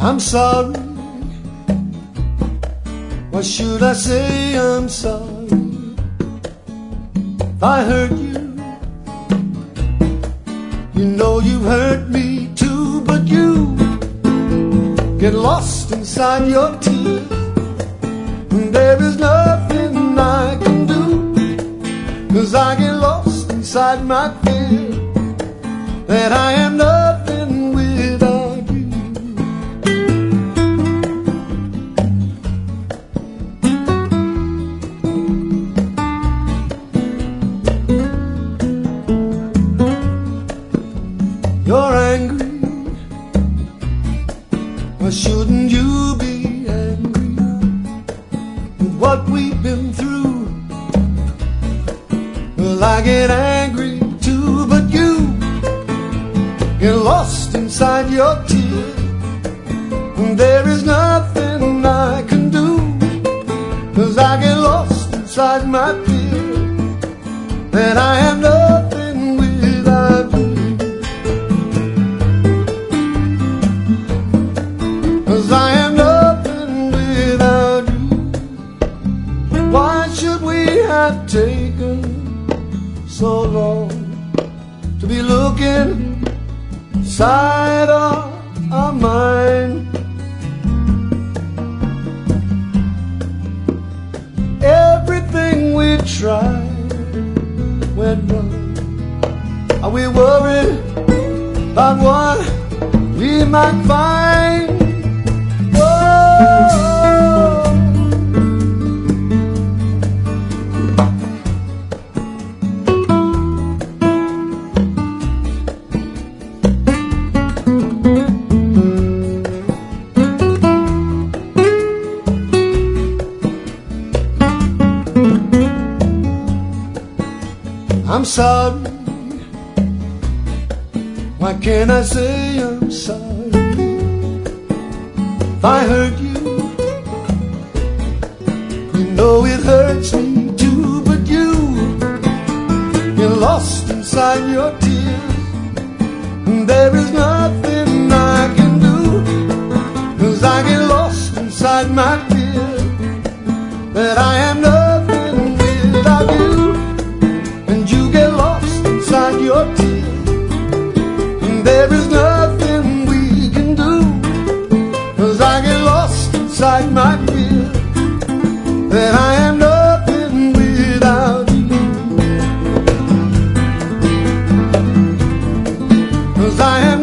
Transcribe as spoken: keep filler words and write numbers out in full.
I'm sorry. Why should I say I'm sorry? If I hurt you, you know you've hurt me too. But you get lost inside your tears, and there is nothing I can do, 'cause I get lost inside my fear that I am nothing without you. You're angry. Why shouldn't you be angry with what we've been through? Well, I get angry too, but you get lost inside your tears, and there is nothing I can do, 'cause I get lost inside my fear that I am nothing without you. 'Cause I am nothing without you. Why should we have taken so long to be looking inside of our mind? Everything we tried went wrong. Are we worried about what we might find? I'm sorry. Why can't I say I'm sorry? If I hurt you, you know it hurts me too. But you get lost inside your tears, and there is nothing I can do, 'cause I get lost inside my fear that I am nothing without you. Inside your tears, and there is nothing we can do, 'cause I get lost inside my fear that I am nothing without you. 'Cause I am